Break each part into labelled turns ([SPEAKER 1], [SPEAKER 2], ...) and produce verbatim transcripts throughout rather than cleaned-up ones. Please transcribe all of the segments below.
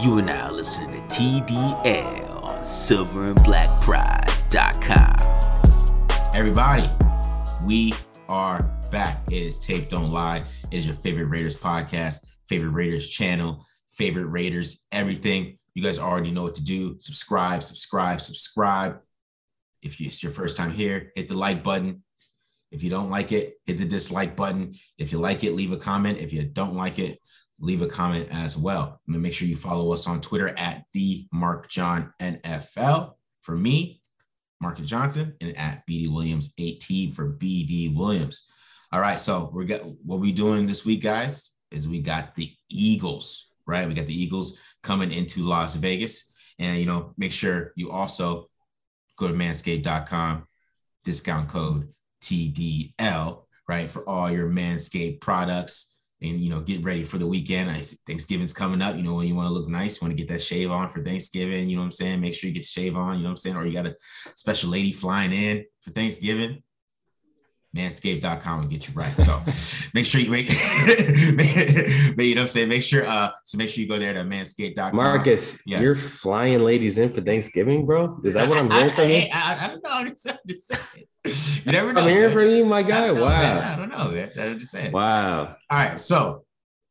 [SPEAKER 1] You are now listening to T D L on silver and black pride dot com.
[SPEAKER 2] Everybody, we are back. It is Tape Don't Lie. It is your favorite Raiders podcast, favorite Raiders channel, favorite Raiders everything. You guys already know what to do. Subscribe, subscribe, subscribe. If it's your first time here, hit the like button. If you don't like it, hit the dislike button. If you like it, leave a comment. If you don't like it, leave a comment as well. I'm gonna make sure you follow us on Twitter at the Mark John N F L for me, Marcus Johnson, and at B D Williams eighteen for B D Williams. All right, so we're got what we doing this week, guys, is we got the Eagles, right? We got the Eagles coming into Las Vegas, and you know, make sure you also go to manscaped dot com, discount code T D L, right, for all your Manscaped products. And, you know, get ready for the weekend. I, Thanksgiving's coming up. You know, when you want to look nice, you want to get that shave on for Thanksgiving. You know what I'm saying? Make sure you get the shave on. You know what I'm saying? Or you got a special lady flying in for Thanksgiving. manscaped dot com will get you right. So make sure you make, you know what I'm saying? Make sure, uh, so make sure you go there to manscaped dot com.
[SPEAKER 3] Marcus, yeah. You're flying ladies in for Thanksgiving, bro? Is that what I'm hearing from you?
[SPEAKER 2] I, I, I don't know. I'm just, I'm just saying. You never know.
[SPEAKER 3] I'm hearing from you, my guy.
[SPEAKER 2] I know,
[SPEAKER 3] wow.
[SPEAKER 2] Man. I don't know, man. I'm just saying.
[SPEAKER 3] Wow.
[SPEAKER 2] All right. So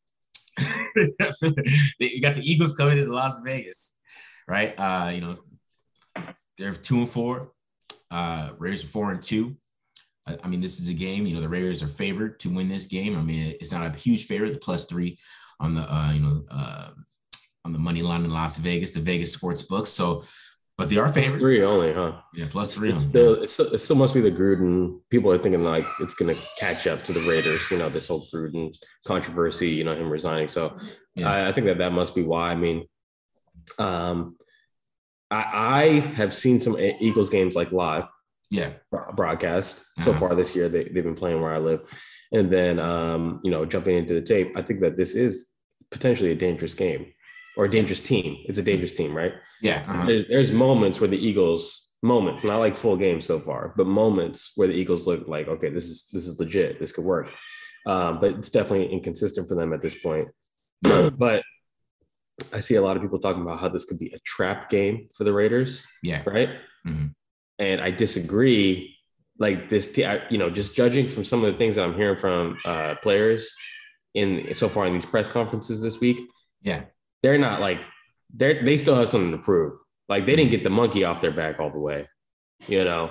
[SPEAKER 2] you got the Eagles coming into Las Vegas, right? Uh, you know, they're two and four. Uh, Raiders are four and two. I, I mean, this is a game, you know, the Raiders are favored to win this game. I mean, it's not a huge favorite, the plus three on the, uh, you know, uh, on the money line in Las Vegas, the Vegas sports books. So, but they are favored.
[SPEAKER 3] Plus three only, huh?
[SPEAKER 2] Yeah, plus three
[SPEAKER 3] it's
[SPEAKER 2] only.
[SPEAKER 3] Still, it's still, it still must be the Gruden. People are thinking like it's going to catch up to the Raiders, you know, this whole Gruden controversy, you know, him resigning. So yeah. I, I think that that must be why. I mean, um, I, I have seen some Eagles games like live.
[SPEAKER 2] Yeah,
[SPEAKER 3] broadcast
[SPEAKER 2] uh-huh.
[SPEAKER 3] so far this year. They, they've been playing where I live. And then, um, you know, jumping into the tape, I think that this is potentially a dangerous game or a dangerous team. It's a dangerous team, right?
[SPEAKER 2] Yeah. Uh-huh.
[SPEAKER 3] There's, there's moments where the Eagles, moments, not like full games so far, but moments where the Eagles look like, okay, this is this is legit. This could work. Um, but it's definitely inconsistent for them at this point. But I see a lot of people talking about how this could be a trap game for the Raiders.
[SPEAKER 2] Yeah.
[SPEAKER 3] Right?
[SPEAKER 2] Mm-hmm.
[SPEAKER 3] And I disagree. Like this, you know, just judging from some of the things that I'm hearing from uh, players in so far in these press conferences this week,
[SPEAKER 2] yeah,
[SPEAKER 3] they're not like they they still have something to prove. Like they didn't get the monkey off their back all the way, you know.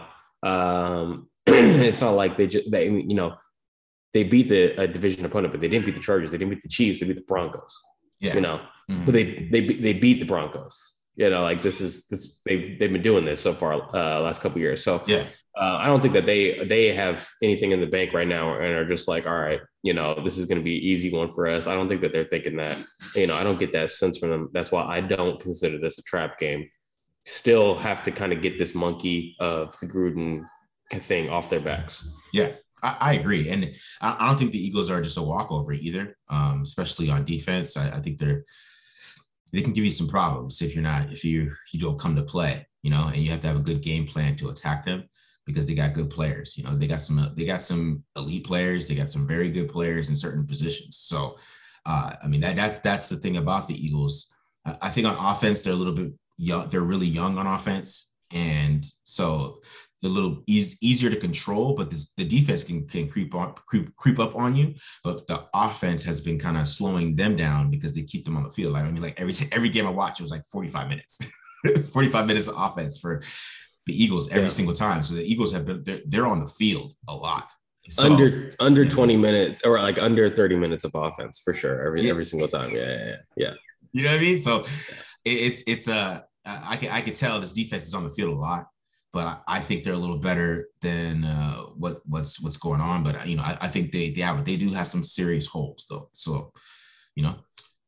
[SPEAKER 3] Um, it's not like they just they you know they beat the a division opponent, but they didn't beat the Chargers, they didn't beat the Chiefs, they beat the Broncos.
[SPEAKER 2] Yeah,
[SPEAKER 3] you know,
[SPEAKER 2] mm-hmm.
[SPEAKER 3] but they they they beat the Broncos. You know, like this is this they've they've been doing this so far uh, last couple of years. So
[SPEAKER 2] yeah,
[SPEAKER 3] uh, I don't think that they they have anything in the bank right now and are just like, all right, you know, this is going to be an easy one for us. I don't think that they're thinking that. You know, I don't get that sense from them. That's why I don't consider this a trap game. Still have to kind of get this monkey of the Gruden thing off their backs.
[SPEAKER 2] Yeah, I, I agree, and I, I don't think the Eagles are just a walkover either, um, especially on defense. I, I think they're. They can give you some problems if you're not, if you you don't come to play, you know, and you have to have a good game plan to attack them because they got good players. You know, they got some they got some elite players, they got some very good players in certain positions. So, uh, I mean, that that's that's the thing about the Eagles. I, I think on offense they're a little bit young. They're really young on offense, and so they're a little easy, easier to control. But this, the defense can can creep on creep creep up on you. But the offense has been kind of slowing them down because they keep them on the field. Like, I mean, like every every game I watch, it was like forty-five minutes, forty-five minutes of offense for the Eagles every yeah. single time. So the Eagles have been they're, they're on the field a lot. So,
[SPEAKER 3] under under
[SPEAKER 2] yeah.
[SPEAKER 3] twenty minutes or like under thirty minutes of offense for sure every yeah. every single time. Yeah, yeah, yeah, yeah.
[SPEAKER 2] You know what I mean? So it, it's it's a uh, I can I can tell this defense is on the field a lot. But I think they're a little better than uh, what what's what's going on. But you know, I, I think they they have they do have some serious holes though. So, you know,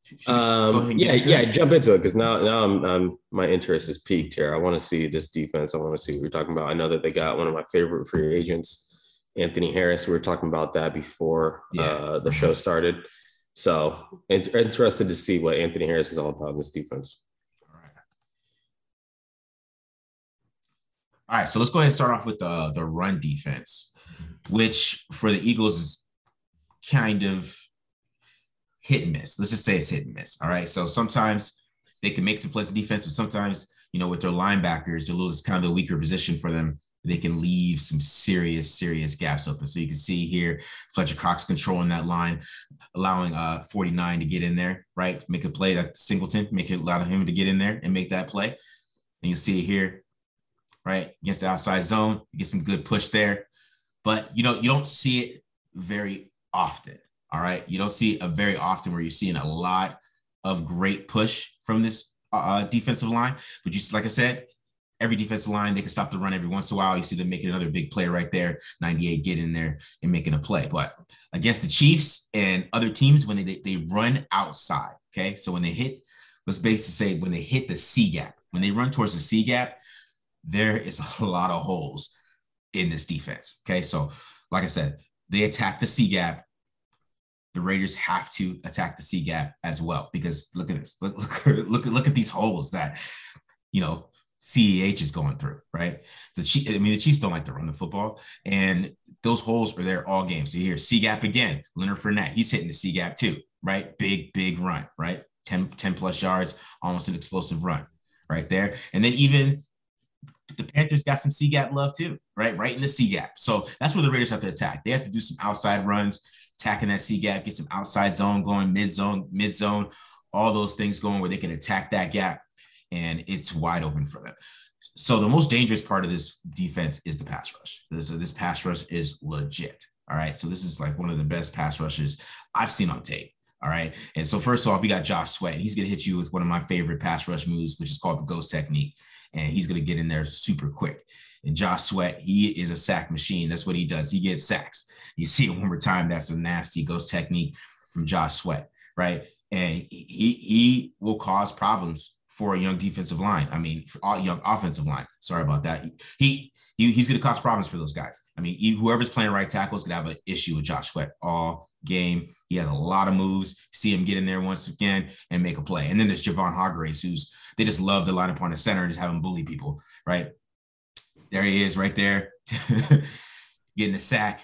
[SPEAKER 3] um, yeah, yeah, it. jump into it because now now I'm, I'm my interest is peaked here. I want to see this defense. I want to see what we're talking about. I know that they got one of my favorite free agents, Anthony Harris. We were talking about that before yeah. uh, the show started. So interested to see what Anthony Harris is all about in this defense.
[SPEAKER 2] All right, so let's go ahead and start off with the, the run defense, which for the Eagles is kind of hit and miss. Let's just say it's hit and miss. All right, so sometimes they can make some plays of defense, but sometimes, you know, with their linebackers, they're a little, it's kind of the weaker position for them. They can leave some serious, serious gaps open. So you can see here, Fletcher Cox controlling that line, allowing uh, forty-nine to get in there, right? Make a play that Singleton, make it allow him to get in there and make that play. And you'll see it here, right? Against the outside zone, you get some good push there. But, you know, you don't see it very often, all right? You don't see it very often where you're seeing a lot of great push from this uh, defensive line. But you, like I said, every defensive line, they can stop the run every once in a while. You see them making another big play right there. ninety-eight get in there and making a play. But against the Chiefs and other teams, when they, they run outside, okay? So when they hit, let's basically say when they hit the C gap, when they run towards the C gap, there is a lot of holes in this defense, okay? So like I said, they attack the C gap. The Raiders have to attack the C gap as well, because look at this. Look, look, look, look at these holes that, you know, C E H is going through, right? The Chiefs, I mean, the Chiefs don't like to run the football, and those holes are there all game. So you hear C gap again, Leonard Fournette, he's hitting the C gap too, right? Big, big run, right? ten, ten plus yards, almost an explosive run right there. And then even the Panthers got some C gap love too, right? Right in the C gap. So that's where the Raiders have to attack. They have to do some outside runs, attacking that C gap, get some outside zone going, mid zone, mid zone, all those things going where they can attack that gap. And it's wide open for them. So the most dangerous part of this defense is the pass rush. This, this pass rush is legit. All right. So this is like one of the best pass rushes I've seen on tape. All right. And so first of all, we got Josh Sweat. He's going to hit you with one of my favorite pass rush moves, which is called the ghost technique. And he's going to get in there super quick. And Josh Sweat, he is a sack machine. That's what he does. He gets sacks. You see it one more time. That's a nasty ghost technique from Josh Sweat. Right. And he, he will cause problems for a young defensive line. I mean, for all young offensive line. Sorry about that. He, he he's going to cause problems for those guys. I mean, he, whoever's playing right tackle is going to have an issue with Josh Sweat all game. He has a lot of moves. See him get in there once again and make a play. And then there's Javon Hargraves, who's they just love to line up on the center and just have him bully people. Right there, he is right there, getting a sack.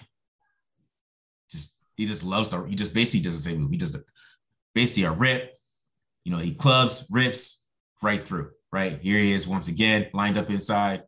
[SPEAKER 2] Just he just loves to. He just basically does the same move. He does basically a rip. You know, he clubs, rips. Right through, right? Here he is once again, lined up inside.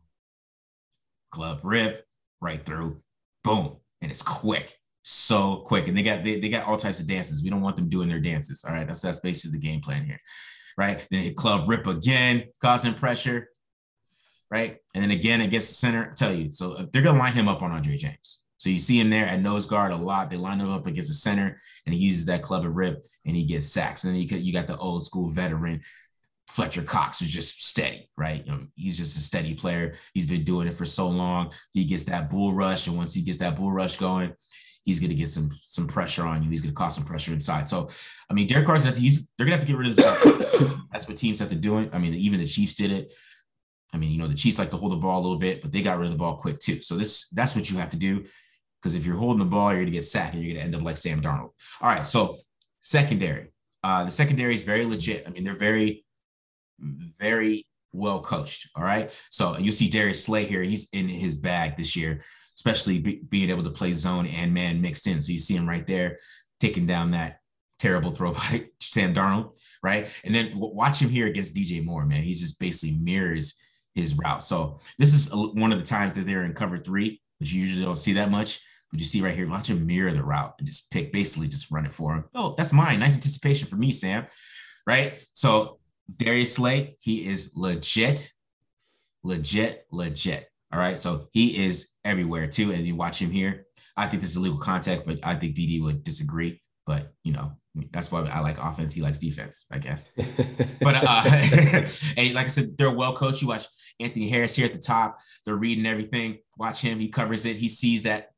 [SPEAKER 2] Club rip, right through, boom. And it's quick, so quick. And they got they, they got all types of dances. We don't want them doing their dances. All right. That's that's basically the game plan here. Right. Then hit club rip again, causing pressure. Right. And then again against the center, I tell you, so they're gonna line him up on Andre James. So you see him there at nose guard a lot. They line him up against the center, and he uses that club and rip, and he gets sacks. And then you, you got the old school veteran Fletcher Cox, who's just steady, right? You know, he's just a steady player. He's been doing it for so long. He gets that bull rush, and once he gets that bull rush going, he's going to get some some pressure on you. He's going to cause some pressure inside. So, I mean, Derek Carr's have to, he's they're going to have to get rid of this guy. That's what teams have to do it. I mean, even the Chiefs did it. I mean, you know, the Chiefs like to hold the ball a little bit, but they got rid of the ball quick too. So this that's what you have to do, because if you're holding the ball, you're going to get sacked, and you're going to end up like Sam Darnold. All right, so secondary. Uh, the secondary is very legit. I mean, they're very very well coached. All right. So you see Darius Slay here. He's in his bag this year, especially be, being able to play zone and man mixed in. So you see him right there taking down that terrible throw by Sam Darnold. Right. And then w- watch him here against D J Moore, man. He just basically mirrors his route. So this is a, one of the times that they're in cover three, which you usually don't see that much. But you see right here, watch him mirror the route and just pick, basically just run it for him. Oh, that's mine. Nice anticipation for me, Sam. Right. So Darius Slay, he is legit, legit, legit. All right. So he is everywhere too. And you watch him here. I think this is illegal contact, but I think B D would disagree. But, you know, that's why I like offense. He likes defense, I guess. But, uh, and like I said, they're well coached. You watch Anthony Harris here at the top. They're reading everything. Watch him. He covers it. He sees that.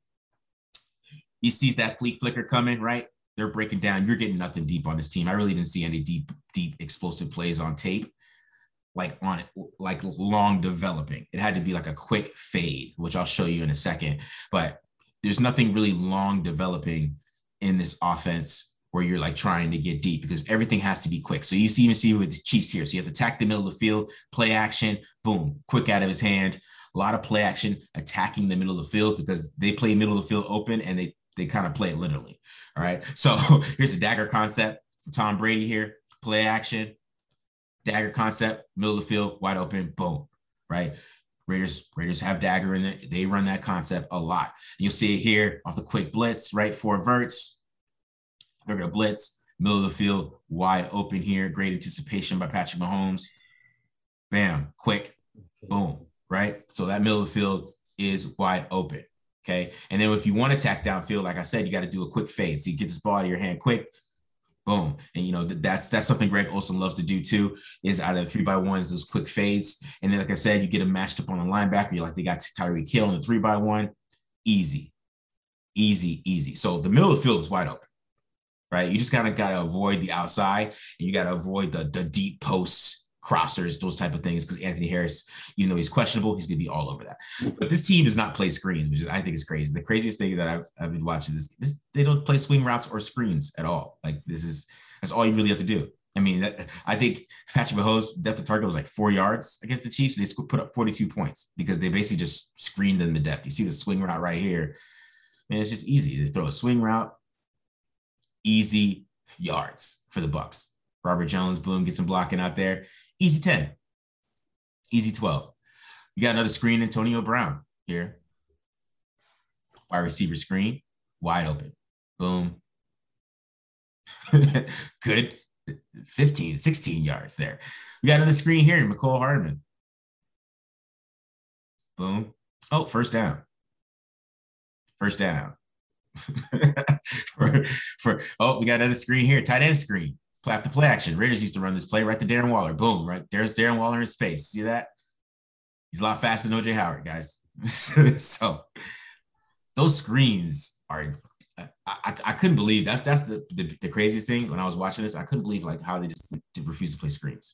[SPEAKER 2] He sees that fleet flicker coming, right? They're breaking down. You're getting nothing deep on this team. I really didn't see any deep, deep explosive plays on tape, like on it, like long developing. It had to be like a quick fade, which I'll show you in a second. But there's nothing really long developing in this offense where you're like trying to get deep, because everything has to be quick. So you see, even see with the Chiefs here. So you have to attack the middle of the field, play action, boom, quick out of his hand. A lot of play action, attacking the middle of the field, because they play middle of the field open, and they They kind of play it literally. All right. So here's the dagger concept from Tom Brady here. Play action. dagger concept, middle of the field, wide open, boom, right? Raiders, Raiders have dagger in it. They run that concept a lot. You'll see it here off the quick blitz, right? Four verts. They're going to blitz, middle of the field, wide open here. Great anticipation by Patrick Mahomes. Bam, quick, boom, right? So that middle of the field is wide open, okay? And then if you want to attack downfield, like I said, you got to do a quick fade. So you get this ball to your hand quick, boom. And, you know, that's that's something Greg Olsen loves to do too, is out of the three by ones, those quick fades. And then, like I said, you get them matched up on a linebacker. You're like, they got Tyreek Hill on the three by one. Easy, easy, easy. So the middle of the field is wide open, right? You just kind of got to avoid the outside, and you got to avoid the, the deep posts, crossers, those type of things, because Anthony Harris, even though he's questionable, he's going to be all over that. But this team does not play screens, which is, I think is crazy. The craziest thing that I've, I've been watching is this, they don't play swing routes or screens at all. Like this is, that's all you really have to do. I mean, that, I think Patrick Mahomes' depth of target was like four yards against the Chiefs. They put up forty-two points because they basically just screened them to death. You see the swing route right here. Man, it's just easy. They throw a swing route, easy yards for the Bucs. Robert Jones, boom, get some blocking out there. Easy ten, easy twelve. You got another screen, Antonio Brown here. Wide receiver screen, wide open. Boom. Good. fifteen, sixteen yards there. We got another screen here, McCole Hardman. Boom. Oh, first down. First down. for, for oh, we got another screen here, tight end screen. Play after play action. Raiders used to run this play right to Darren Waller. Boom, right? There's Darren Waller in space. See that? He's a lot faster than O J Howard, guys. So those screens are I, I, I couldn't believe that's that's the, the the craziest thing when I was watching this. I couldn't believe like how they just refuse to play screens.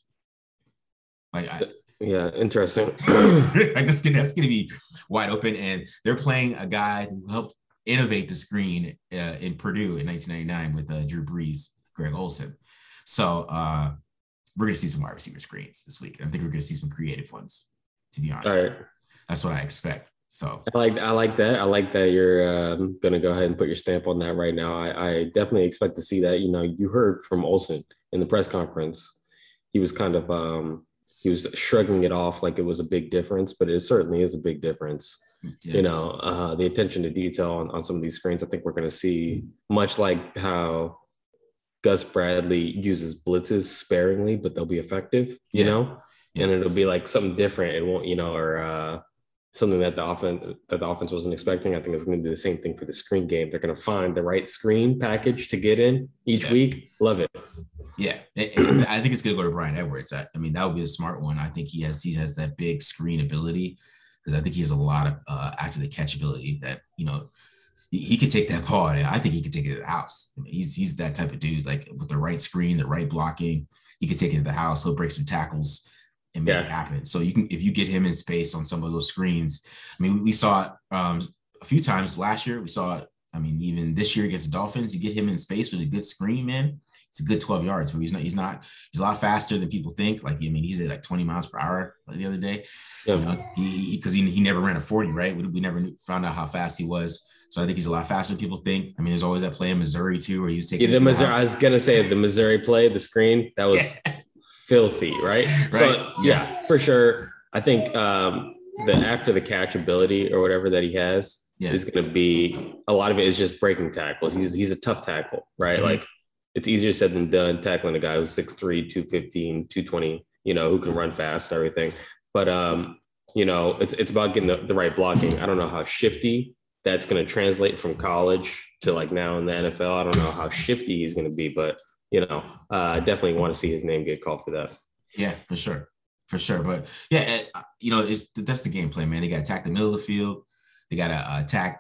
[SPEAKER 2] Like I,
[SPEAKER 3] yeah, interesting.
[SPEAKER 2] like that's gonna, that's gonna be wide open, and they're playing a guy who helped innovate the screen uh, in Purdue in nineteen ninety-nine with uh, Drew Brees, Greg Olsen. So uh, we're gonna see some wide receiver screens this week. I think we're gonna see some creative ones. To be honest,
[SPEAKER 3] all right.
[SPEAKER 2] That's what I expect. So
[SPEAKER 3] I like I like that. I like that you're um, gonna go ahead and put your stamp on that right now. I, I definitely expect to see that. You know, you heard from Olsen in the press conference. He was kind of um, he was shrugging it off like it was a big difference, but it certainly is a big difference. Yeah. You know, uh, the attention to detail on, on some of these screens. I think we're going to see much like how Gus Bradley uses blitzes sparingly, but they'll be effective. You yeah. know, yeah. and it'll be like something different. It won't, you know, or uh, something that the offense that the offense wasn't expecting. I think it's going to be the same thing for the screen game. They're going to find the right screen package to get in each yeah. week. Love it.
[SPEAKER 2] Yeah, I think it's going to go to Bryan Edwards. I, I mean, that would be a smart one. I think he has he has that big screen ability, because I think he has a lot of uh, after the catch ability that, you know, he, he could take that ball, and I think he could take it to the house. I mean, he's he's that type of dude. Like with the right screen, the right blocking, he could take it to the house. He'll break some tackles and make yeah. it happen. So you can, if you get him in space on some of those screens. I mean, we, we saw it um, a few times last year. We saw it. I mean, even this year against the Dolphins, you get him in space with a good screen, man. It's a good twelve yards. But he's not. He's not. He's a lot faster than people think. Like, I mean, he's at like twenty miles per hour like the other day. Yeah. You know, he because he, he, he never ran a forty, right? We, we never knew, found out how fast he was. So I think he's a lot faster than people think. I mean, there's always that play in Missouri too, where he was taking.
[SPEAKER 3] Yeah, the Missouri. The I was gonna say the Missouri play, the screen that was yeah. filthy, right? Right. So yeah. yeah, for sure. I think um, the after the catch ability or whatever that he has. Yeah. Is going to be a lot of it is just breaking tackles. He's he's a tough tackle, right? Mm-hmm. Like it's easier said than done tackling a guy who's six three, two fifteen, two twenty, you know, who can run fast and everything. But, um, you know, it's it's about getting the, the right blocking. I don't know how shifty that's going to translate from college to like now in the N F L. I don't know how shifty he's going to be, but, you know, uh, definitely want to see his name get called for that.
[SPEAKER 2] Yeah, for sure. For sure. But, yeah, you know, it's, that's the game plan, man. They got to attack the middle of the field. They got to uh, attack,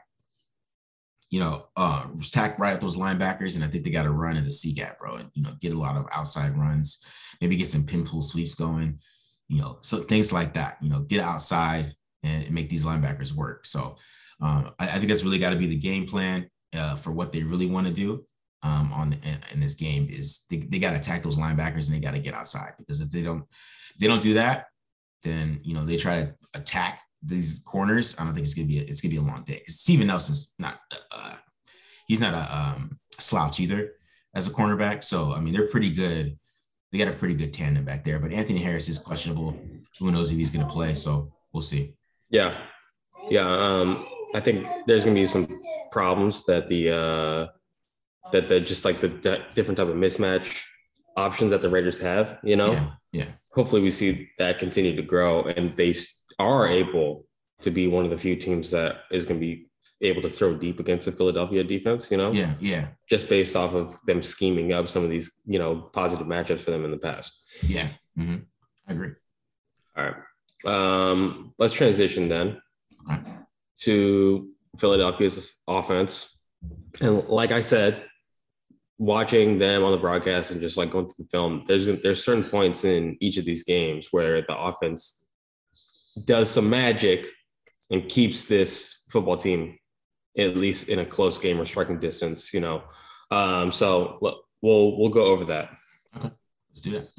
[SPEAKER 2] you know, uh, attack right at those linebackers. And I think they got to run in the C gap, bro, and, you know, get a lot of outside runs, maybe get some pin pull sweeps going, you know, so things like that, you know, get outside and make these linebackers work. So um, I, I think that's really got to be the game plan uh, for what they really want to do um, on in, in this game is they, they got to attack those linebackers and they got to get outside, because if they don't, if they don't do that, then, you know, they try to attack these corners. I don't think it's gonna be a, it's gonna be a long day. Steven Nelson's not uh, he's not a um, slouch either as a cornerback. So I mean, they're pretty good. they got a pretty good tandem back there. But Anthony Harris is questionable. Who knows if he's going to play? So we'll see.
[SPEAKER 3] Yeah, yeah. Um, I think there's going to be some problems that the uh, that the just like the d- different type of mismatch options that the Raiders have. You know,
[SPEAKER 2] yeah, yeah.
[SPEAKER 3] Hopefully, we see that continue to grow, and they are able to be one of the few teams that is going to be able to throw deep against the Philadelphia defense, you know?
[SPEAKER 2] Yeah, yeah.
[SPEAKER 3] Just based off of them scheming up some of these, you know, positive matchups for them in the past.
[SPEAKER 2] Yeah, mm-hmm. I agree.
[SPEAKER 3] All right. Um, let's transition then
[SPEAKER 2] okay.
[SPEAKER 3] to Philadelphia's offense. And like I said, watching them on the broadcast and just like going through the film, there's there's certain points in each of these games where the offense does some magic and keeps this football team at least in a close game or striking distance, you know. Um, so we'll we'll go over that.
[SPEAKER 2] Okay, let's do that.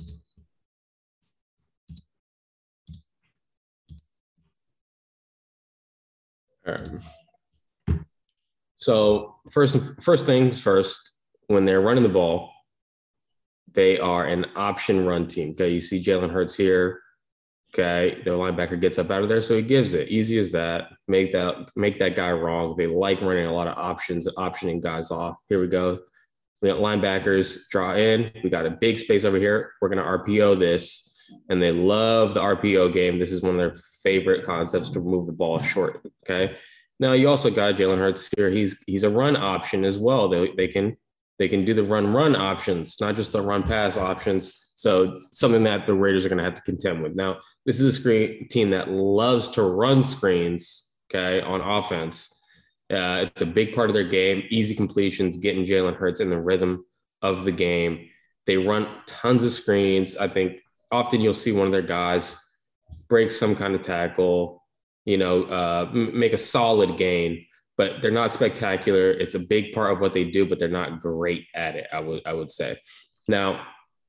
[SPEAKER 3] All right. So first first things first, when they're running the ball, they are an option run team. Okay, you see Jalen Hurts here. Okay, their linebacker gets up out of there, so he gives it. Easy as that. Make that make that guy wrong. They like running a lot of options, optioning guys off. Here we go. We got linebackers draw in. We got a big space over here. We're going to R P O this, and they love the R P O game. This is one of their favorite concepts to move the ball short. Okay. Now you also got Jalen Hurts here. He's he's a run option as well. They they can they can do the run run options, not just the run pass options. So something that the Raiders are going to have to contend with. Now, this is a screen team that loves to run screens, okay, on offense. Uh, it's a big part of their game. Easy completions, getting Jalen Hurts in the rhythm of the game. They run tons of screens. I think often you'll see one of their guys break some kind of tackle, you know, uh, make a solid gain, but they're not spectacular. It's a big part of what they do, but they're not great at it, I would I would say. Now,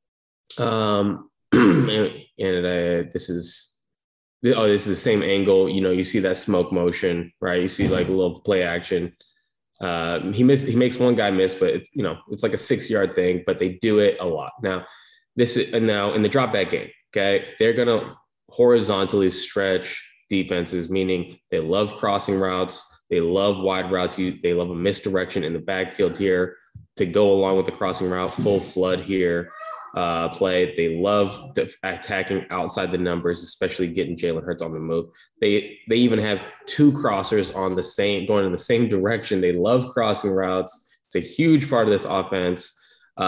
[SPEAKER 3] Um, and, and uh, this is, oh, this is the same angle. You know, you see that smoke motion, right? You see like a little play action. Uh, he miss, he makes one guy miss, but it, you know, it's like a six yard thing, but they do it a lot. Now this is, and now in the drop back game, okay, they're going to horizontally stretch defenses, meaning they love crossing routes. They love wide routes. You, they love a misdirection in the backfield here to go along with the crossing route, full flood here. Uh, play. They love the, attacking outside the numbers, especially getting Jalen Hurts on the move. They they even have two crossers on the same, going in the same direction. They love crossing routes. It's a huge part of this offense.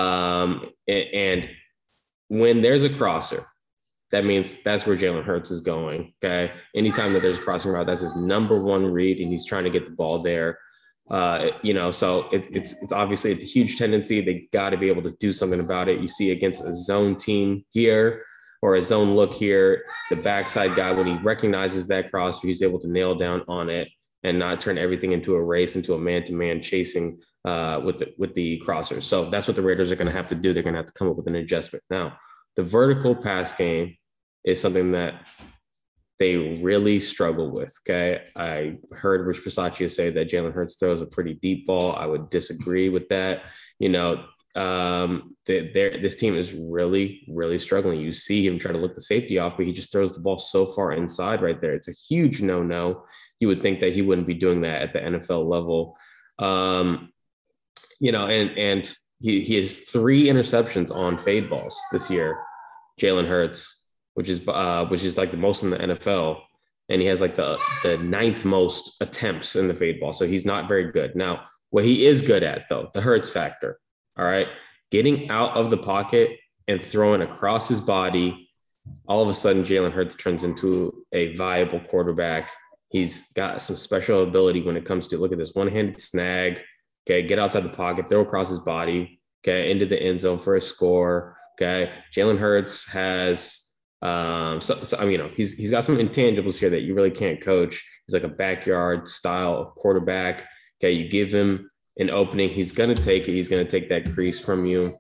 [SPEAKER 3] Um, and, and when there's a crosser, that means that's where Jalen Hurts is going. Okay. Anytime that there's a crossing route, that's his number one read, and he's trying to get the ball there. Uh, you know, so it, it's it's obviously a huge tendency. They got to be able to do something about it. You see against a zone team here or a zone look here, the backside guy, when he recognizes that crosser, he's able to nail down on it and not turn everything into a race, into a man-to-man chasing uh, with the with the crossers. So that's what the Raiders are going to have to do. They're going to have to come up with an adjustment. Now, the vertical pass game is something that they really struggle with. Okay. I heard Rich Bisaccia say that Jalen Hurts throws a pretty deep ball. I would disagree with that. You know, um, this team is really, really struggling. You see him try to look the safety off, but he just throws the ball so far inside right there. It's a huge no-no. You would think that he wouldn't be doing that at the N F L level. Um, you know, and, and he, he has three interceptions on fade balls this year, Jalen Hurts, which is uh, which is like the most in the N F L. And he has like the, the ninth most attempts in the fade ball. So he's not very good. Now, what he is good at, though, the Hurts factor, all right, getting out of the pocket and throwing across his body, all of a sudden Jalen Hurts turns into a viable quarterback. He's got some special ability when it comes to, look at this, one-handed snag, okay, get outside the pocket, throw across his body, okay, into the end zone for a score, okay. Jalen Hurts has... Um, so, so I mean, you know, he's he's got some intangibles here that you really can't coach. He's like a backyard style quarterback. Okay, you give him an opening, he's gonna take it. He's gonna take that crease from you.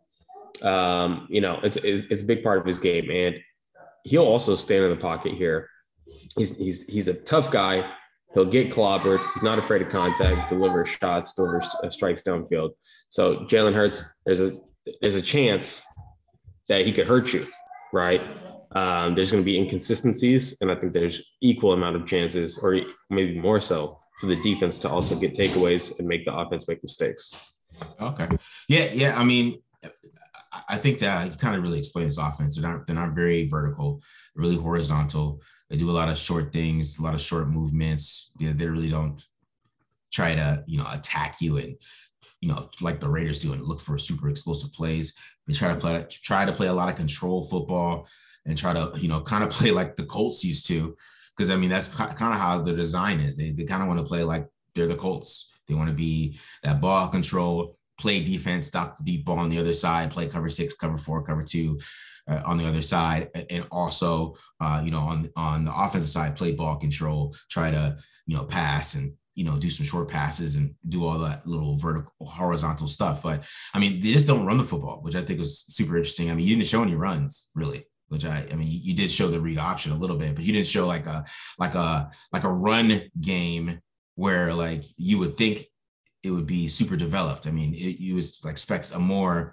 [SPEAKER 3] Um, you know, it's, it's it's a big part of his game, and he'll also stand in the pocket here. He's he's he's a tough guy. He'll get clobbered. He's not afraid of contact. Deliver shots, deliver strikes downfield. So Jalen Hurts, there's a there's a chance that he could hurt you, right? Um, there's going to be inconsistencies, and I think there's equal amount of chances, or maybe more so, for the defense to also get takeaways and make the offense make mistakes.
[SPEAKER 2] Okay. Yeah, yeah. I mean, I think that you kind of really explain this offense. They're not, they're not very vertical, really horizontal. They do a lot of short things, a lot of short movements. They, they really don't try to, you know, attack you and, you know, like the Raiders do and look for super explosive plays. They try to play, try to play a lot of control football and try to, you know, kind of play like the Colts used to. Because, I mean, that's kind of how the design is. They, they kind of want to play like they're the Colts. They want to be that ball control, play defense, stop the deep ball on the other side, play cover six, cover four, cover two uh, on the other side. And also, uh, you know, on, on the offensive side, play ball control, try to, you know, pass and, you know, do some short passes and do all that little vertical, horizontal stuff. But, I mean, they just don't run the football, which I think was super interesting. I mean, you didn't show any runs, really. Which I, I mean, you did show the read option a little bit, but you didn't show like a, like a, like a run game where like you would think it would be super developed. I mean, it, you would like expect a more,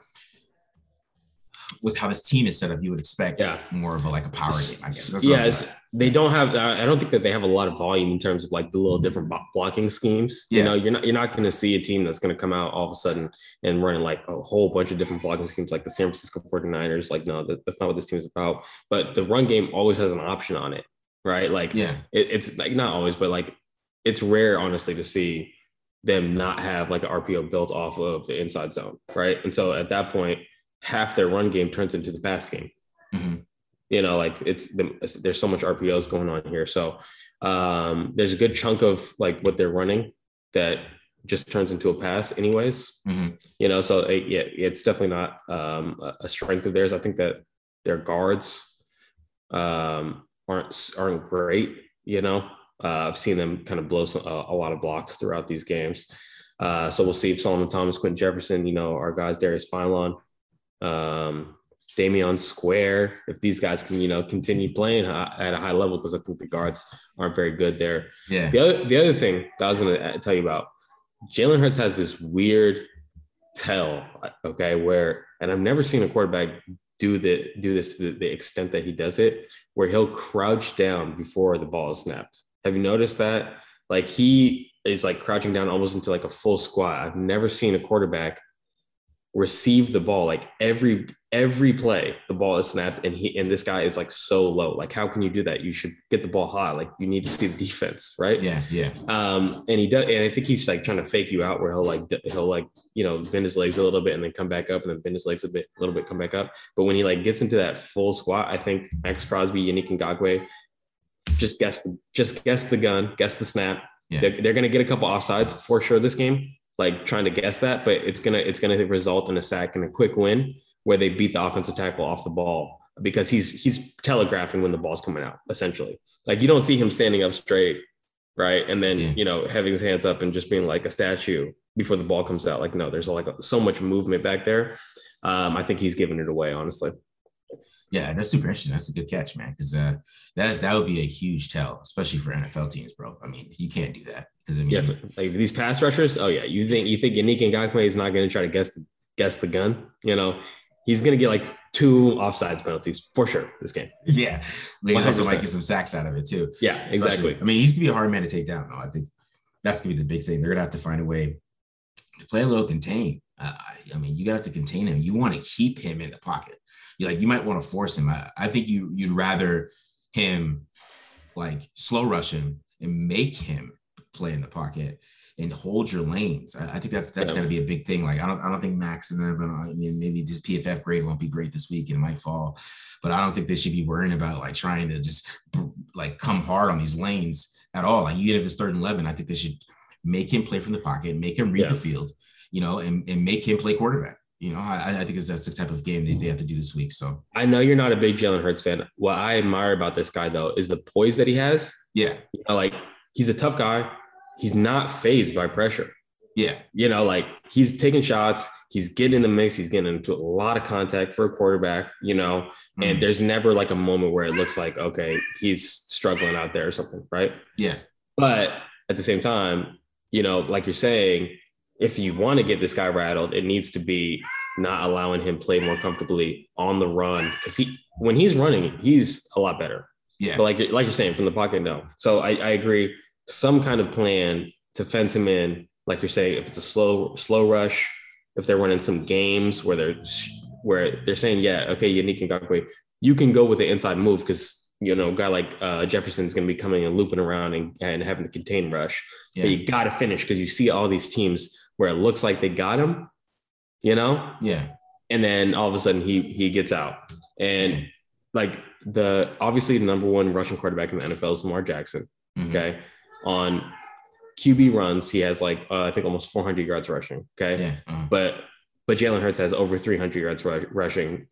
[SPEAKER 2] with how this team is set up, you would expect
[SPEAKER 3] yeah.
[SPEAKER 2] more of a, like a power game, I guess. That's
[SPEAKER 3] yeah, they don't have, I don't think that they have a lot of volume in terms of like the little different blocking schemes. Yeah. You know, you're not, you're not going to see a team that's going to come out all of a sudden and running like a whole bunch of different blocking schemes like the San Francisco forty-niners. Like, no, that, that's not what this team is about. But the run game always has an option on it, right? Like, yeah, it, it's like not always, but like it's rare, honestly, to see them not have like an R P O built off of the inside zone, right? And so at that point, half their run game turns into the pass game. Mm-hmm. You know, like it's the, there's so much R P Os going on here. So um, there's a good chunk of like what they're running that just turns into a pass anyways. Mm-hmm. You know, so it, yeah, it's definitely not um, a strength of theirs. I think that their guards um, aren't, aren't great. You know, uh, I've seen them kind of blow some, uh, a lot of blocks throughout these games. Uh, so we'll see if Solomon Thomas, Quentin Jefferson, you know, our guys, Darius Philon, um Damian Square, if these guys can, you know, continue playing at a high level, because I think the guards aren't very good there.
[SPEAKER 2] Yeah.
[SPEAKER 3] The other, the other thing that I was going to tell you about, Jalen Hurts has this weird tell, okay, where, and I've never seen a quarterback do the do this to the, the extent that he does it, where he'll crouch down before the ball is snapped. Have you noticed that? Like he is like crouching down almost into like a full squat. I've never seen a quarterback receive the ball like every every play the ball is snapped and he and this guy is like so low. Like how can you do that? You should get the ball high. Like you need to see the defense, right?
[SPEAKER 2] Yeah, yeah.
[SPEAKER 3] Um, and he does, and I think he's like trying to fake you out where he'll like he'll like you know bend his legs a little bit and then come back up and then bend his legs a bit, a little bit, come back up. But when he like gets into that full squat, I think Max Crosby, Yannick Ngakoue just guess the just guess the gun, guess the snap. Yeah. They're, they're gonna get a couple offsides for sure this game. Like trying to guess that, but it's gonna it's gonna result in a sack and a quick win where they beat the offensive tackle off the ball because he's he's telegraphing when the ball's coming out. Essentially, like you don't see him standing up straight, right, and then yeah. you know having his hands up and just being like a statue before the ball comes out. Like no, there's like so much movement back there. Um, I think he's giving it away, honestly.
[SPEAKER 2] Yeah, that's super interesting. That's a good catch, man. Because uh, that is that would be a huge tell, especially for N F L teams, bro. I mean, you can't do that because I mean,
[SPEAKER 3] yeah, like these pass rushers. Oh yeah, you think you think Yannick Ngakoue is not going to try to guess the, guess the gun? You know, he's going to get like two offsides penalties for sure this game.
[SPEAKER 2] Yeah, he also might get some sacks out of it too.
[SPEAKER 3] Yeah, exactly.
[SPEAKER 2] Especially, I mean, he's gonna be a hard man to take down, though. I think that's gonna be the big thing. They're gonna have to find a way to play a little contain. Uh, I mean, you got to contain him. You want to keep him in the pocket. You like you might want to force him. I, I think you you'd rather him like slow rush him and make him play in the pocket and hold your lanes. I, I think that's that's yeah. going to be a big thing. Like I don't I don't think Max and them. I mean, maybe this P F F grade won't be great this week and it might fall, but I don't think they should be worrying about like trying to just like come hard on these lanes at all. Like even if it's third and eleven, I think they should make him play from the pocket, make him read yeah. the field, you know, and, and make him play quarterback. You know, I, I think that's the type of game they, they have to do this week. So
[SPEAKER 3] I know you're not a big Jalen Hurts fan. What I admire about this guy, though, is the poise that he has.
[SPEAKER 2] Yeah.
[SPEAKER 3] You know, like he's a tough guy. He's not fazed by pressure.
[SPEAKER 2] Yeah.
[SPEAKER 3] You know, like he's taking shots. He's getting in the mix. He's getting into a lot of contact for a quarterback, you know, mm-hmm. and there's never like a moment where it looks like, okay, he's struggling out there or something. Right.
[SPEAKER 2] Yeah.
[SPEAKER 3] But at the same time, you know, like you're saying, if you want to get this guy rattled, it needs to be not allowing him play more comfortably on the run. Because he, when he's running, he's a lot better.
[SPEAKER 2] Yeah.
[SPEAKER 3] But like, like you're saying, from the pocket, no. So I, I agree. Some kind of plan to fence him in, like you're saying, if it's a slow, slow rush, if they're running some games where they're, where they're saying, yeah, okay, Yannick Ngakoue, you can go with the inside move because, you know, a guy like uh, Jefferson's going to be coming and looping around and, and having to contain rush. Yeah. But you got to finish because you see all these teams where it looks like they got him, you know?
[SPEAKER 2] Yeah.
[SPEAKER 3] And then all of a sudden he he gets out. And yeah. like the obviously the number one rushing quarterback in the N F L is Lamar Jackson. Mm-hmm. Okay. On Q B runs, he has like, uh, I think almost four hundred yards rushing. Okay.
[SPEAKER 2] Yeah. Uh-huh.
[SPEAKER 3] But but Jalen Hurts has over three hundred yards r- rushing.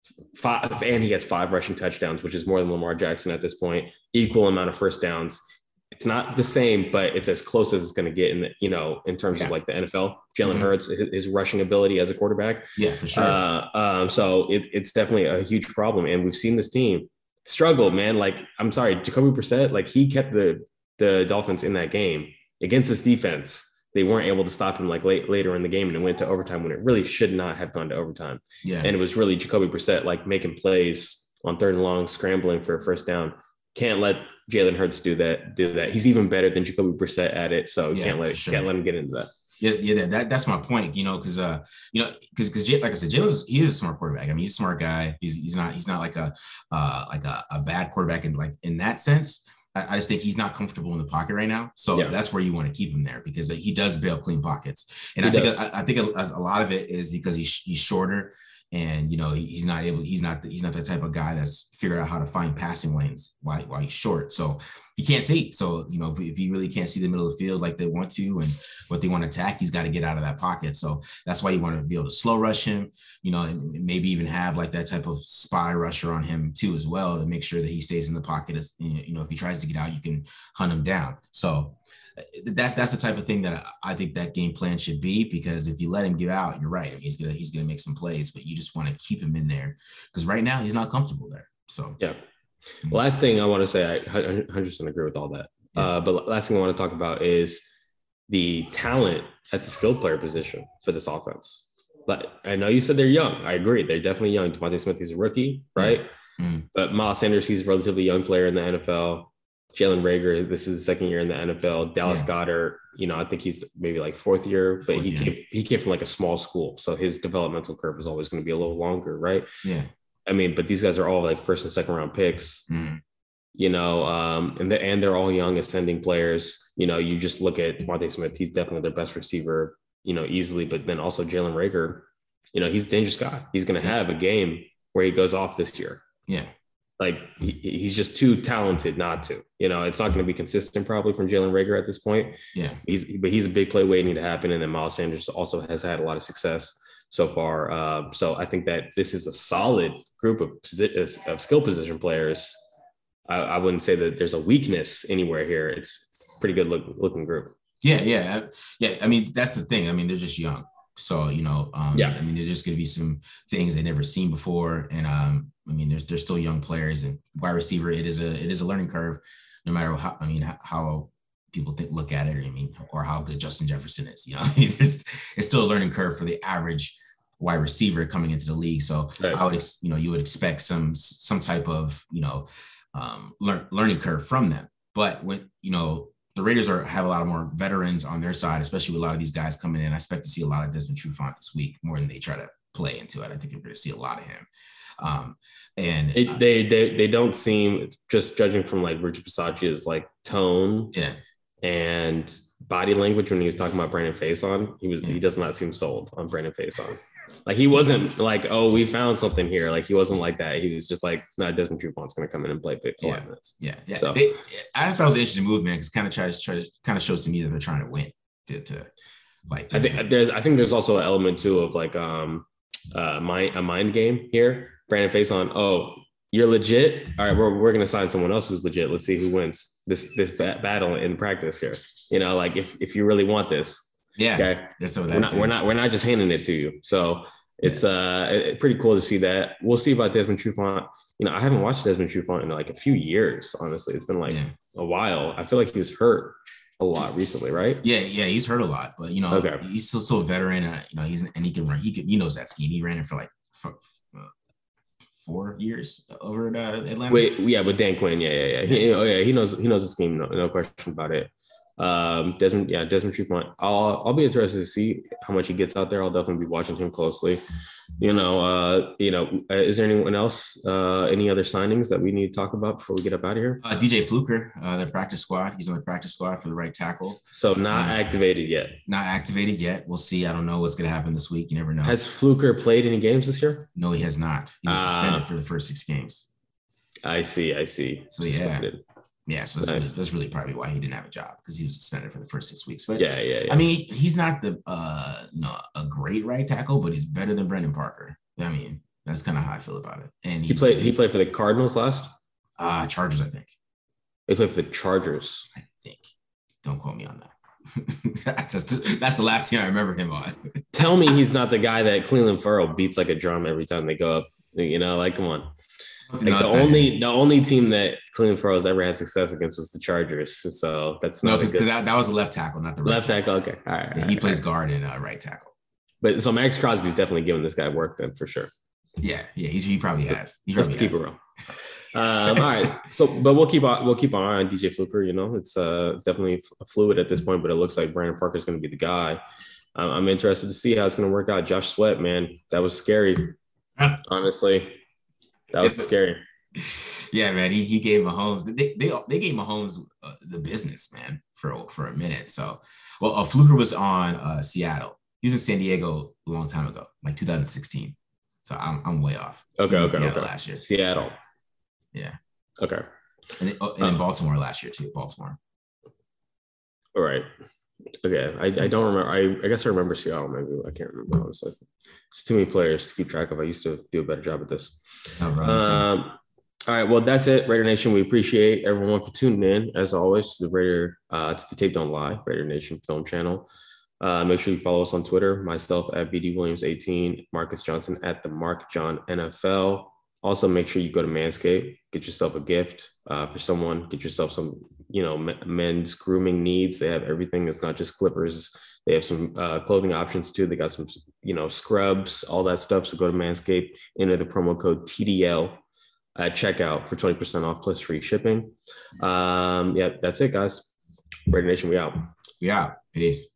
[SPEAKER 3] Five, and he has five rushing touchdowns, which is more than Lamar Jackson at this point. Equal amount of first downs. It's not the same, but it's as close as it's going to get in the, you know, in terms yeah. of like the N F L. Jalen mm-hmm. Hurts, his, his rushing ability as a quarterback.
[SPEAKER 2] Yeah, for sure.
[SPEAKER 3] Uh, um, so it, it's definitely a huge problem, and we've seen this team struggle, man. Like, I'm sorry, Jacoby Brissett, like he kept the the Dolphins in that game against this defense. They weren't able to stop him like late later in the game, and it went to overtime when it really should not have gone to overtime.
[SPEAKER 2] Yeah.
[SPEAKER 3] And it was really Jacoby Brissett like making plays on third and long, scrambling for a first down. Can't let Jalen Hurts do that. Do that. He's even better than Jacoby Brissett at it. So you
[SPEAKER 2] yeah,
[SPEAKER 3] can't let
[SPEAKER 2] sure.
[SPEAKER 3] can't let him get into that.
[SPEAKER 2] Yeah, yeah, that that's my point. You know, because uh, you know, because because like I said, Jalen's he is a smart quarterback. I mean, he's a smart guy. He's he's not he's not like a uh like a, a bad quarterback in like in that sense. I just think he's not comfortable in the pocket right now. So yeah. that's where you want to keep him there because he does bail clean pockets. And he I think, I, I think a, a lot of it is because he's, he's shorter and, you know, he, he's not able, he's not, he's not the type of guy that's figured out how to find passing lanes while, while he's short. So he can't see. So, you know, if, if he really can't see the middle of the field like they want to and what they want to attack, he's got to get out of that pocket. So that's why you want to be able to slow rush him, you know, and maybe even have like that type of spy rusher on him too, as well, to make sure that he stays in the pocket. As, you know, if he tries to get out, you can hunt him down. So that, that's the type of thing that I think that game plan should be, because if you let him get out, you're right. I mean, he's going to, he's going to make some plays, but you just want to keep him in there because right now he's not comfortable there. So,
[SPEAKER 3] yeah. Last thing I want to say, I one hundred percent agree with all that. Yeah. Uh, but last thing I want to talk about is the talent at the skill player position for this offense. But I know you said they're young. I agree. They're definitely young. DeVonta Smith, he's a rookie, right? Yeah. Mm-hmm. But Miles Sanders, he's a relatively young player in the N F L. Jalen Reagor, this is his second year in the N F L. Dallas yeah. Goedert, you know, I think he's maybe like fourth year, but fourth he year. came he came from like a small school. So his developmental curve is always going to be a little longer, right?
[SPEAKER 2] Yeah.
[SPEAKER 3] I mean, but these guys are all like first and second round picks, mm. you know, um, and, the, and they're all young ascending players. You know, you just look at DeVonta Smith, he's definitely their best receiver, you know, easily. But then also Jalen Reagor, you know, he's a dangerous guy. He's going to have a game where he goes off this year.
[SPEAKER 2] Yeah.
[SPEAKER 3] Like he, he's just too talented not to, you know, it's not going to be consistent probably from Jalen Reagor at this point.
[SPEAKER 2] Yeah.
[SPEAKER 3] He's, but he's a big play waiting to happen. And then Miles Sanders also has had a lot of success so far. Uh, so I think that this is a solid group of, of skill position players. I, I wouldn't say that there's a weakness anywhere here. It's, it's a pretty good look, looking group.
[SPEAKER 2] Yeah. Yeah. Yeah. I mean, that's the thing. I mean, they're just young. So, you know, um,
[SPEAKER 3] yeah.
[SPEAKER 2] I mean, there's going to be some things they've never seen before. And um, I mean, they're, they're still young players, and wide receiver, it is a, it is a learning curve, no matter how, I mean, how, how people think, look at it. I mean, or how good Justin Jefferson is, you know, it's, it's still a learning curve for the average wide receiver coming into the league. So right. I would, you know, you would expect some, some type of, you know, um, learn, learning curve from them. But when, you know, the Raiders are have a lot of more veterans on their side, especially with a lot of these guys coming in. I expect to see a lot of Desmond Trufant this week, more than they try to play into it. I think you're going to see a lot of him. Um, and
[SPEAKER 3] it, uh, they, they, they don't seem, just judging from like Richard Bisaccia's like tone
[SPEAKER 2] yeah.
[SPEAKER 3] and body language when he was talking about Brandon Faison, he was,
[SPEAKER 2] yeah.
[SPEAKER 3] he does not seem sold on Brandon Faison. Like he wasn't like, oh, we found something here. Like he wasn't like that. He was just like, no, nah, Desmond Trufant's going to come in and play for
[SPEAKER 2] yeah.
[SPEAKER 3] five minutes.
[SPEAKER 2] Yeah, yeah.
[SPEAKER 3] So,
[SPEAKER 2] they, I thought it was an interesting move, man, because kind of tries, tries, kind of shows to me that they're trying to win. To, to like,
[SPEAKER 3] I think there's, I think there's also an element too of like, um, uh, mind a mind game here. Brandon Faison, oh, you're legit. All right, we're we're going to sign someone else who's legit. Let's see who wins this this ba- battle in practice here. You know, like if if you really want this.
[SPEAKER 2] Yeah,
[SPEAKER 3] okay,
[SPEAKER 2] so
[SPEAKER 3] we're not, we're not we're not just handing it to you. So it's uh it, pretty cool to see that. We'll see about Desmond Trufant. You know, I haven't watched Desmond Trufant in like a few years. Honestly, it's been like yeah. a while. I feel like he was hurt a lot recently, right?
[SPEAKER 2] Yeah, yeah, he's hurt a lot, but you know,
[SPEAKER 3] okay.
[SPEAKER 2] he's still still a veteran. Uh, you know, he's and he can run. He can, he knows that scheme. He ran it for like for, uh, four years over at uh, Atlanta.
[SPEAKER 3] Wait, yeah, with Dan Quinn, yeah, yeah, yeah. He, oh yeah, he knows he knows the scheme. No, no question about it. Um, Desmond, yeah, Desmond Trufant. I'll I'll be interested to see how much he gets out there. I'll definitely be watching him closely. You know, uh, you know, is there anyone else, uh, any other signings that we need to talk about before we get up out of here?
[SPEAKER 2] Uh, D J Fluker, uh, the practice squad. He's on the practice squad for the right tackle.
[SPEAKER 3] So not uh, activated yet.
[SPEAKER 2] Not activated yet. We'll see. I don't know what's going to happen this week. You never know.
[SPEAKER 3] Has Fluker played any games this year?
[SPEAKER 2] No, he has not. He was uh, suspended for the first six games.
[SPEAKER 3] I see. I see.
[SPEAKER 2] So suspended. yeah. Yeah, so that's, nice. really, that's really probably why he didn't have a job, because he was suspended for the first six weeks. But
[SPEAKER 3] yeah, yeah, yeah.
[SPEAKER 2] I mean, he's not the uh, you know, a great right tackle, but he's better than Brendan Parker. I mean, that's kind of how I feel about it. And
[SPEAKER 3] he played. He played for the Cardinals last.
[SPEAKER 2] Uh Chargers, I think.
[SPEAKER 3] He played for the Chargers.
[SPEAKER 2] I think. Don't quote me on that. that's, that's the last team I remember him on.
[SPEAKER 3] Tell me he's not the guy that Cleveland Farrell beats like a drum every time they go up. You know, like come on. Like no, the only him. the only team that Cleveland Farrell's ever had success against was the Chargers. So that's not
[SPEAKER 2] no, because that, that was a left tackle, not the right
[SPEAKER 3] left tackle. tackle. Okay, all right.
[SPEAKER 2] Yeah,
[SPEAKER 3] all
[SPEAKER 2] he
[SPEAKER 3] right,
[SPEAKER 2] plays
[SPEAKER 3] right.
[SPEAKER 2] guard and uh, right tackle.
[SPEAKER 3] But so Max Crosby's definitely giving this guy work then for sure.
[SPEAKER 2] Yeah, yeah, he's, he probably has. He probably
[SPEAKER 3] Let's keep has. it real. Um, all right, so but we'll keep on we'll keep our eye on D J Fluker. You know, it's uh, definitely fluid at this point, but it looks like Brandon Parker is going to be the guy. Um, I'm interested to see how it's going to work out. Josh Sweat, man, that was scary. Honestly, that was it's, scary.
[SPEAKER 2] Yeah, man, he he gave Mahomes they they they gave Mahomes uh, the business, man, for for a minute. So, well, uh, Fluker was on uh, Seattle. He was in San Diego a long time ago, like two thousand sixteen. So I'm I'm way off.
[SPEAKER 3] Okay, okay,
[SPEAKER 2] Seattle
[SPEAKER 3] okay.
[SPEAKER 2] Last year,
[SPEAKER 3] Seattle.
[SPEAKER 2] Yeah.
[SPEAKER 3] Okay.
[SPEAKER 2] And then, oh, and then um, Baltimore last year too. Baltimore.
[SPEAKER 3] All right. Okay. I, I don't remember. I, I guess I remember Seattle. Maybe I can't remember honestly. It's too many players to keep track of. I used to do a better job at this.
[SPEAKER 2] No, bro,
[SPEAKER 3] um, all right. Well, that's it, Raider Nation. We appreciate everyone for tuning in, as always, to the Raider, uh, to the Tape Don't Lie, Raider Nation Film Channel. Uh, make sure you follow us on Twitter. Myself at B D Williams eighteen, Marcus Johnson at the Mark John N F L. Also, make sure you go to Manscaped, get yourself a gift uh, for someone, get yourself some, you know, men's grooming needs. They have everything. It's not just clippers. They have some uh, clothing options too. They got some, you know, scrubs, all that stuff. So go to Manscaped, enter the promo code T D L at checkout for twenty percent off plus free shipping. Um, yeah, that's it, guys. Raider Nation, we out.
[SPEAKER 2] We out. Peace.